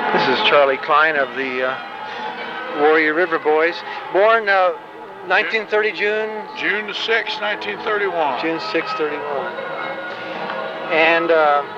This is Charlie Klein of the Warrior River Boys. Born 1930 June? June the 6th, 1931. June 6, 31. And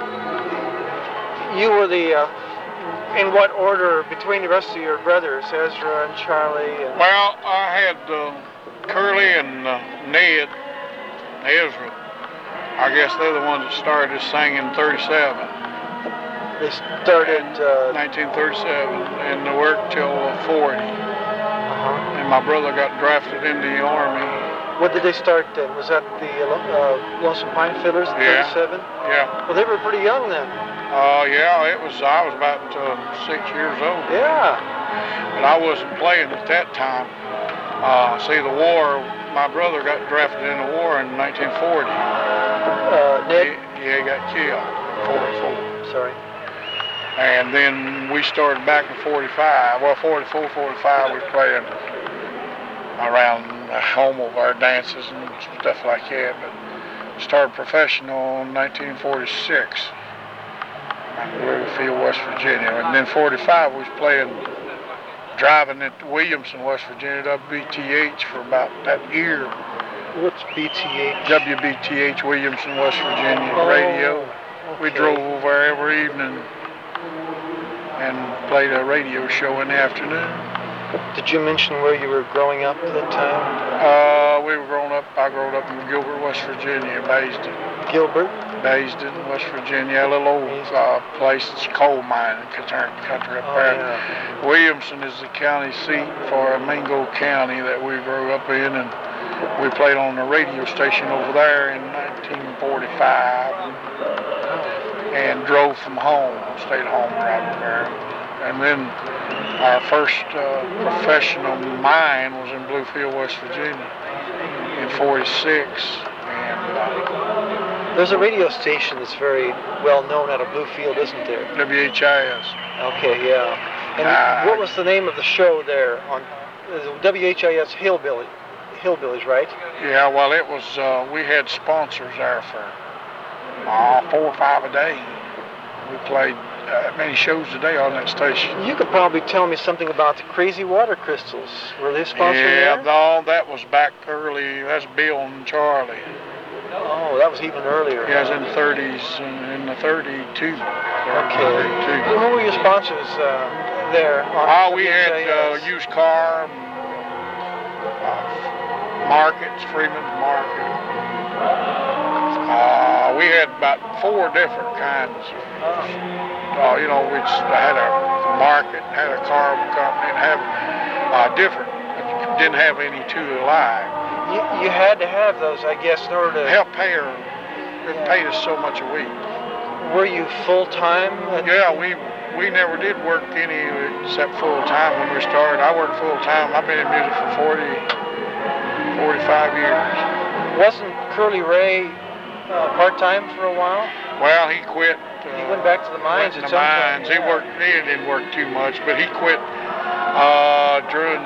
you were the, in what order between the rest of your brothers, Ezra and Charlie? And well, I had Curly and Ned, Ezra. I guess they're the ones that started this thing in 37. They started 1937 and they worked till 40. And my brother got drafted into the Army. What did they start then? Was that the Lonesome Pine Fiddlers in 37? Yeah. Well, they were pretty young then. Yeah, I was about 6 years old. Yeah. But I wasn't playing at that time. See, the war, my brother got drafted in the war in 1940. Ned? He got killed in 44. Sorry. And then we started back in 45. Well, 44, 45, we playing around home of our dances and stuff like that. But started professional in 1946 in Bluefield, West Virginia. And then 45, we was playing, driving at Williamson, West Virginia, WBTH for about that year. What's BTH? WBTH, Williamson, West Virginia, radio. Okay. We drove over every evening and played a radio show in the afternoon. Did you mention where you were growing up at that time? We were growing up, I grew up in Gilbert, West Virginia, Baysden. Gilbert? Baysden, West Virginia, a little old place, it's a coal mine country up there. Yeah. Williamson is the county seat for Mingo County that we grew up in, and we played on the radio station over there in 1945 and drove from home, stayed home right there. And then our first professional mine was in Bluefield, West Virginia in 46. And there's a radio station that's very well known out of Bluefield, isn't there? WHIS. Okay, yeah. And what was the name of the show there on WHIS Hillbillies, right? Yeah, well, it was, we had sponsors there for 4 or 5 a day. We played many shows a day on that station. You could probably tell me something about the Crazy Water Crystals. Were they sponsored there? Yeah, no, that was back early. That's Bill and Charlie. Oh, that was even earlier. Yeah, it was in the 30s, in the 32. Okay. 32. Who were your sponsors there? We had used car, markets, Freeman's Market. We had about 4 different kinds. We just had a market, had a car company, and have different. Didn't have any two alike. You had to have those, I guess, in order to help pay her. It paid us so much a week. Were you full time? Yeah, we never did work any except full time when we started. I worked full time. I've been in music for 45 years. Wasn't Curly Ray part-time for a while? Well, he quit. He went back to the mines at some time. Yeah. He didn't work too much, but he quit during.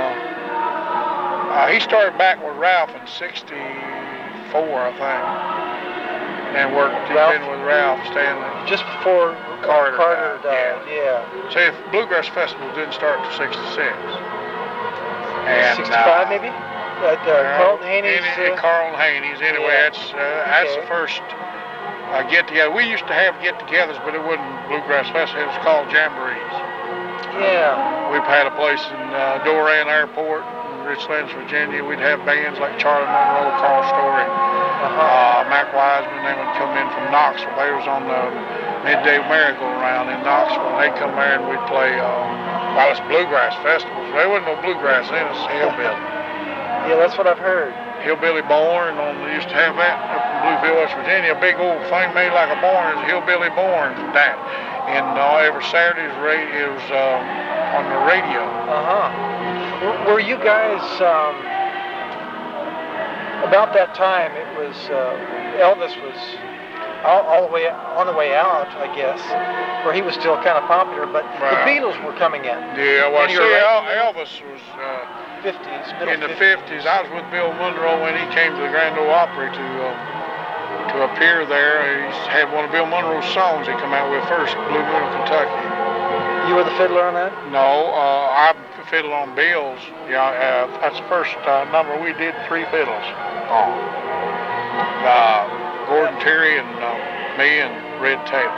He started back with Ralph in '64, I think, and worked. He'd been with Ralph Stanley just before Carter died. Yeah. See, if Bluegrass Festival didn't start until '66. And 65 maybe. At Carlton Haney's. Carlton Haney's. Anyway, that's the first get together. We used to have get-togethers, but it wasn't Bluegrass Festival. It was called Jamborees. Yeah. We've had a place in Doran Airport, in Richlands, Virginia. We'd have bands like Charlie Monroe, Carl Story, Mac Wiseman. They would come in from Knoxville. They was on the midday merry-go-round in Knoxville. They'd come there and we'd play. It's Bluegrass festivals. There wasn't no bluegrass in it. It's hillbilly. Yeah, that's what I've heard. Hillbilly Born, they used to have that up in Bluefield, West Virginia. A big old thing made like a barn. It's Hillbilly Born. That, and every Saturday it was on the radio. Were you guys about that time? It was Elvis was all the way on the way out, I guess, where he was still kind of popular. But the Beatles were coming in. Yeah, well, Elvis was. 50s, in the 50s. I was with Bill Monroe when he came to the Grand Ole Opry to appear there. He had one of Bill Monroe's songs he came out with first, Blue Moon of Kentucky. You You were the fiddler on that? No, I fiddled on Bill's. Yeah, that's the first number we did 3 fiddles on. Gordon Terry and me and Red Taylor.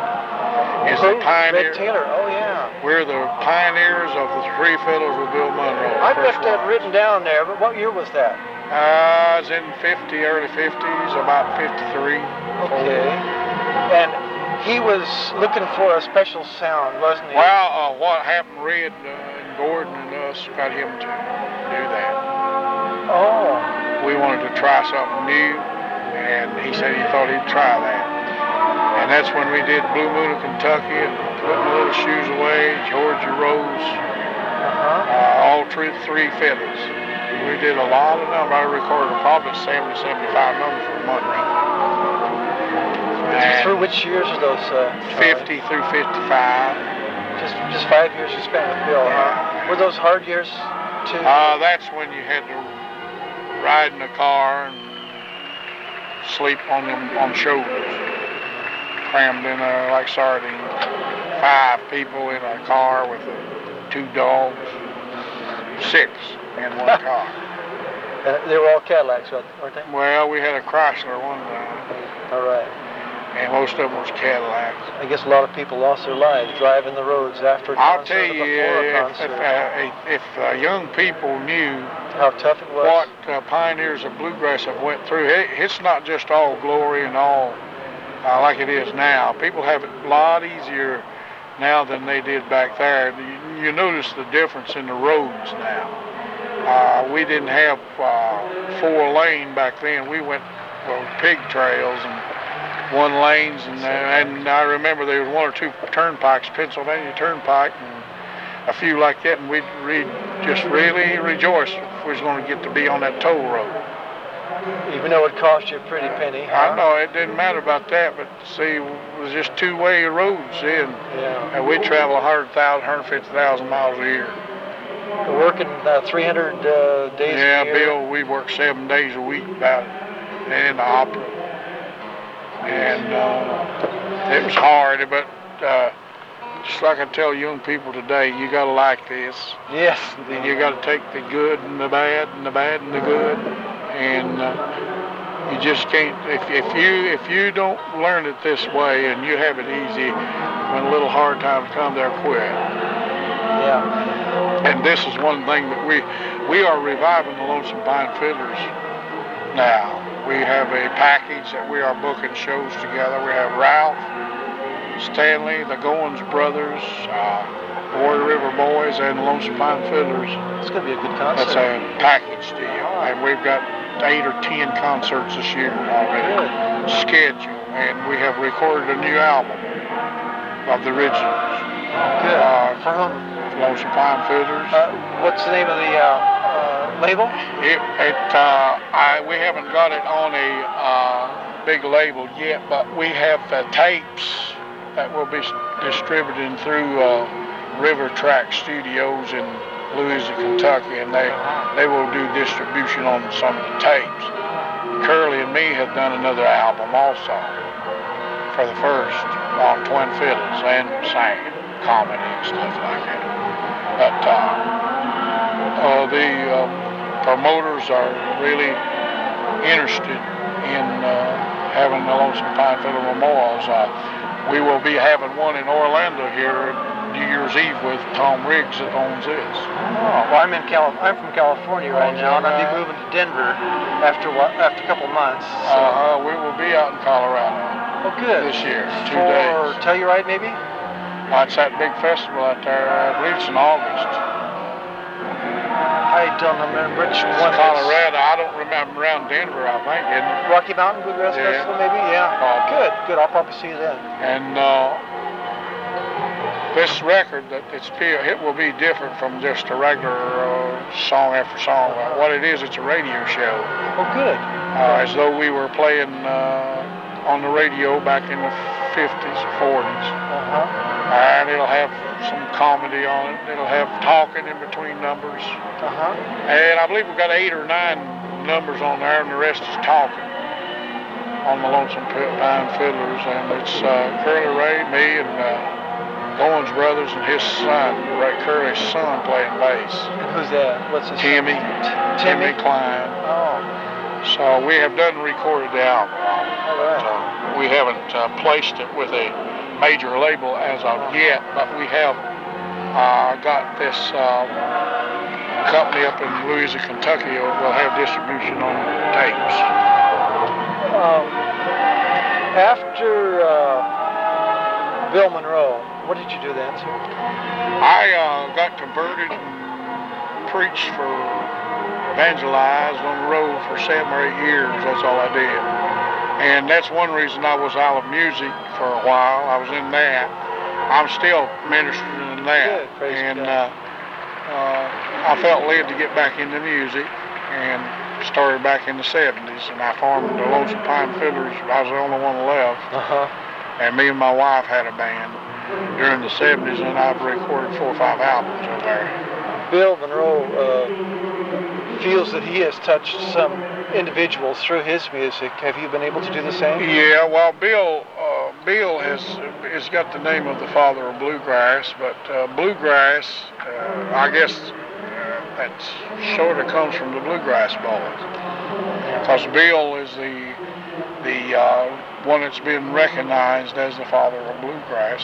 Is the pioneer. Red Taylor, oh yeah. We're the pioneers of the 3 fiddles with Bill Monroe. I've got that written down there, but what year was that? I was in early 50s, about 53. Okay. And he was looking for a special sound, wasn't he? Well, what happened, Red and Gordon and us got him to do that. Oh. We wanted to try something new, and he said he thought he'd try that. And that's when we did Blue Moon of Kentucky and Put My Little Shoes Away, Georgia Rose, all 3 fiddles. We did a lot of numbers. I recorded probably 70, 75 numbers for Monroe. Through which years are those? 50 through 55. Just 5 years you spent with Bill, huh? Were those hard years too? That's when you had to ride in a car and sleep on shoulders, crammed in like sardines. 5 people in a car with 2 dogs, 6 in one car. They were all Cadillacs, weren't they? Well, we had a Chrysler one time. All right. And most of them was Cadillacs. I guess a lot of people lost their lives driving the roads after a concert. I'll tell you, if young people knew how tough it was, what pioneers of bluegrass have went through, it's not just all glory and all like it is now. People have it a lot easier now than they did back there. You notice the difference in the roads now. We didn't have 4-lane back then. We went pig trails and 1 lanes, and I remember there was 1 or 2 turnpikes, Pennsylvania Turnpike, and a few like that, and we'd just really rejoice if we was going to get to be on that toll road. Even though it cost you a pretty penny. Huh? I know, it didn't matter about that, but see, it was just 2-way roads then. Yeah. And we'd travel 100,000, 150,000 miles a year. Working 300 days a year? Yeah, Bill, we worked 7 days a week about it, and in the opera. And it was hard, but just like I tell young people today, you got to like this. Yes. And you got to take the good and the bad and the bad and the good. And you just can't, if you don't learn it this way and you have it easy, when a little hard times come, they'll quit. Yeah. And this is one thing that we are reviving the Lonesome Pine Fiddlers now. We have a package that we are booking shows together. We have Ralph, Stanley, the Goins Brothers, Warrior River Boys, and the Lonesome Pine Fiddlers. It's going to be a good concert. That's a package deal. And we've got 8 or 10 concerts this year already scheduled. And we have recorded a new album of the originals. Good. For whom? Lonesome Pine Fiddlers. What's the name of the label? We haven't got it on a big label yet, but we have the tapes that will be distributed through River Track Studios in Louisville, Kentucky, and they will do distribution on some of the tapes. Curly and me have done another album also for the first on twin fiddles and singing comedy and stuff like that. But the promoters are really interested in having the Lonesome Pine Fiddle Memorials. We will be having one in Orlando here New Year's Eve with Tom Riggs that owns this. Oh, well, I'm from California right now, and I'll be moving to Denver after a couple months. So. We will be out in Colorado. Oh, good. This year, 2 For days. Telluride, maybe? It's that big festival out there. I believe it's in August. I don't remember which one. Colorado. I don't remember around Denver, I think, isn't it? Rocky Mountain Bluegrass Festival, maybe? Yeah. Good. I'll probably see you then. And this record, it will be different from just a regular song after song. What it is, it's a radio show. Oh, good. As though we were playing on the radio back in the 50s or 40s. And it'll have some comedy on it. It'll have talking in between numbers. And I believe we've got 8 or 9 numbers on there, and the rest is talking on the Lonesome Pine Fiddlers. And it's Curly Ray, me, and Goins brothers and his son, Ray Curley's son, playing bass. And who's that? What's his Timmy. Timmy Klein. Oh. So we have done recorded the album. All right. We haven't placed it with a major label as of yet, but we have got this company up in Louisville, Kentucky will have distribution on tapes. After Bill Monroe, what did you do then, sir? I got converted and preached for, evangelized on the road for 7 or 8 years. That's all I did. And that's one reason I was out of music for a while. I was in that. I'm still ministering in that. Good, praise and God. I felt led to get back into music and started back in the 70s. And I formed the Lonesome Pine Fiddlers. I was the only one left. And me and my wife had a band during the 70s, and I've recorded 4 or 5 albums over there. Bill Monroe feels that he has touched some individuals through his music. Have you been able to do the same? Yeah, well, Bill has got the name of the father of bluegrass, but bluegrass, I guess that sort of comes from the Bluegrass Boys, because Bill is the one that's been recognized as the father of bluegrass.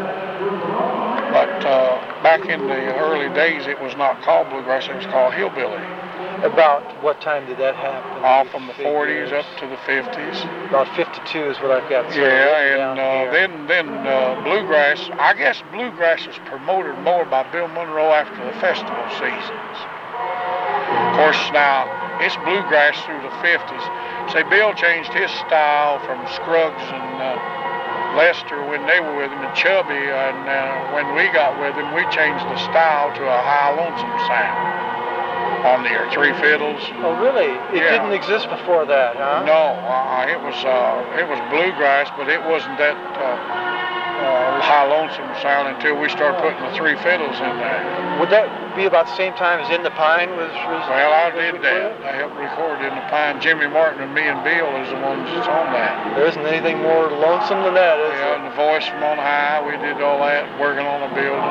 But back in the early days, it was not called bluegrass; it was called hillbilly. About what time did that happen? All from the 40s up to the 50s. About 52 is what I've got. Yeah, and then bluegrass. I guess bluegrass is promoted more by Bill Monroe after the festival seasons. Of course, now it's bluegrass through the 50s. Say, Bill changed his style from Scruggs and Lester when they were with him, and Chubby, and when we got with him, we changed the style to a high lonesome sound. On there, 3 fiddles. Oh, really? It didn't exist before that, huh? No, it was bluegrass, but it wasn't that high lonesome sound until we started putting the 3 fiddles in there. Would that be about the same time as In the Pine was Well, I did that. I helped record In the Pine. Jimmy Martin and me and Bill is the ones that's on that. There isn't anything more lonesome than that, is there? And the voice from on high, we did all that, working on the building.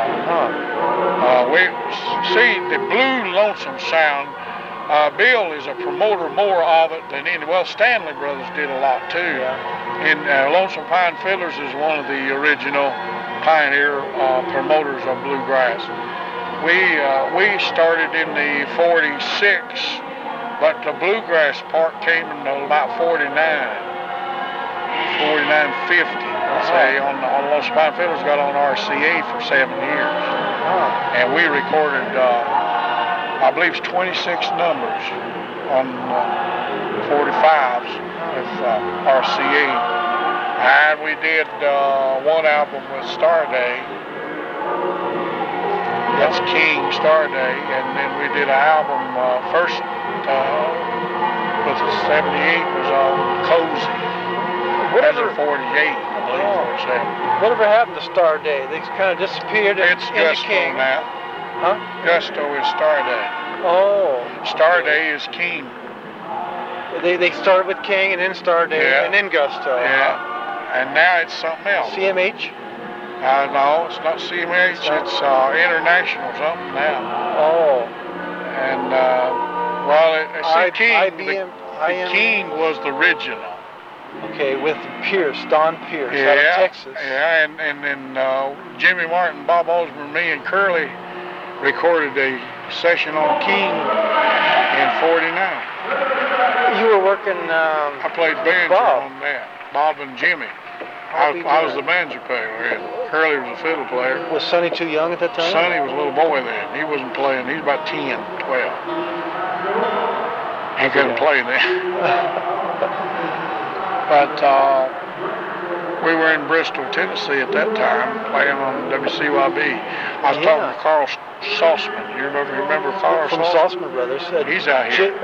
We see the blue lonesome sound. Bill is a promoter more of it than any. Well, Stanley Brothers did a lot too. And Lonesome Pine Fiddlers is one of the original pioneer promoters of bluegrass. We started in the 46, but the bluegrass part came in about 49, 50. Say on Lonesome Pine Fiddlers got on RCA for 7 years, and we recorded. I believe it's 26 numbers on 45s with RCA. And we did one album with Starday. That's King Starday. And then we did an album first with 78 was on Cozy. Whatever 48, I believe it was that. Whatever happened to Starday? They kind of disappeared It's into Gusto King. now. Huh? Gusto is Starday. Oh. Starday is King. They started with King and then Starday and then Gusto. Yeah. And now it's something else. CMH? No, it's not CMH. It's international something now. Oh. And IBM. The King was the original. Okay, with Pierce, Don Pierce out of Texas. Yeah, and then Jimmy Martin, Bob Osborne, me, and Curly recorded a session on King in 49. You were working. I played banjo on that. Bob and Jimmy. I was the banjo player, and Curly was a fiddle player. Was Sonny too young at that time? Sonny was a little boy then. He wasn't playing. He was about 10, 12. He couldn't play then. But we were in Bristol, Tennessee at that time, playing on WCYB. I was talking to Carl Saltzman. You remember Carl from Saltzman? Saltzman Brothers? He's out here.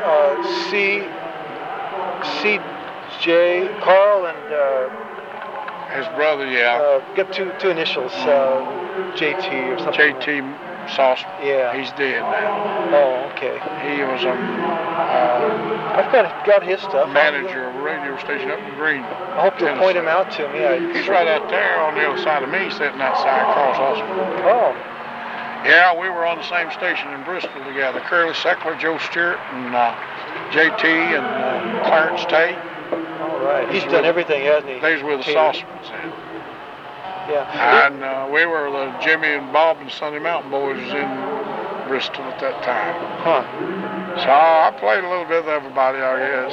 C.J. Carl and his brother, got two initials, JT or something. JT Sauceman. Yeah. He's dead now. Oh, okay. He was a I've got his stuff. manager of a radio station up in Greenville. I hope you'll point him out to me. He's right out there on the other side of me, sitting outside Carl Sauceman. Oh. Yeah, we were on the same station in Bristol together. Curly Seckler, Joe Stewart, and JT and Clarence Tate. All right. He's done everything, hasn't he? These were the Saucemans then. Yeah. And we were the Jimmy and Bob and Sunny Mountain Boys in Bristol at that time. Huh. So I played a little bit with everybody, I guess.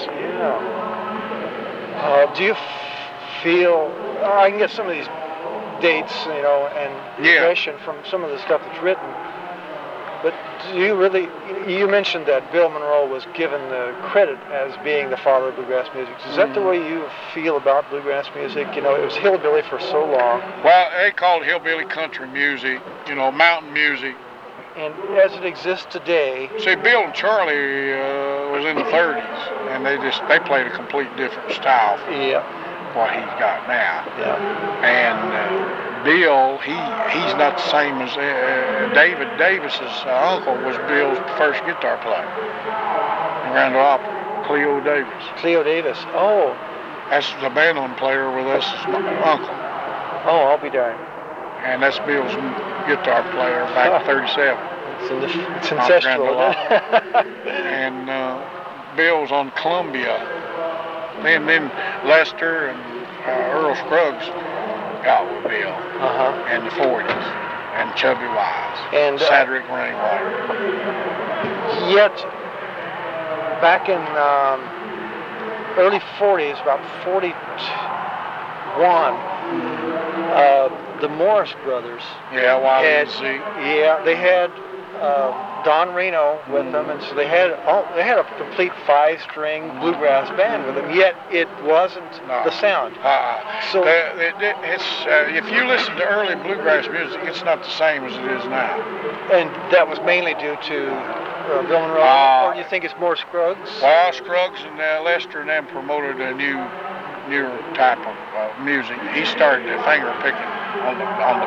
Yeah. Do you feel, I can get some of these dates, and impression from some of the stuff that's written, but do you really, you mentioned that Bill Monroe was given the credit as being the father of bluegrass music. Is that the way you feel about bluegrass music? It was hillbilly for so long. Well, they called hillbilly country music, mountain music. And as it exists today... See, Bill and Charlie was in the 30s, and they played a complete different style from what he's got now. Yeah. And Bill, he's not the same as David Davis's uncle was Bill's first guitar player in Grand Ole Opry, Cleo Davis. Cleo Davis. Oh. That's the banjo player with us, my uncle. Oh, I'll be darned. And that's Bill's guitar player back in 37. It's ancestral. And Bill's on Columbia. And then Lester and Earl Scruggs got with Bill in the 40s. And Chubby Wise. And Cedric Rainwater. Yet, back in early 40s, about 41, the Morris brothers. Yeah, they had Don Reno with them, and so they had a complete 5-string bluegrass band with them. Yet it wasn't the sound. So if you listen to early bluegrass music, it's not the same as it is now. And that was mainly due to Bill Monroe, or do you think it's more Scruggs? Well, Scruggs and Lester and them promoted a newer type of music. He started the finger picking on the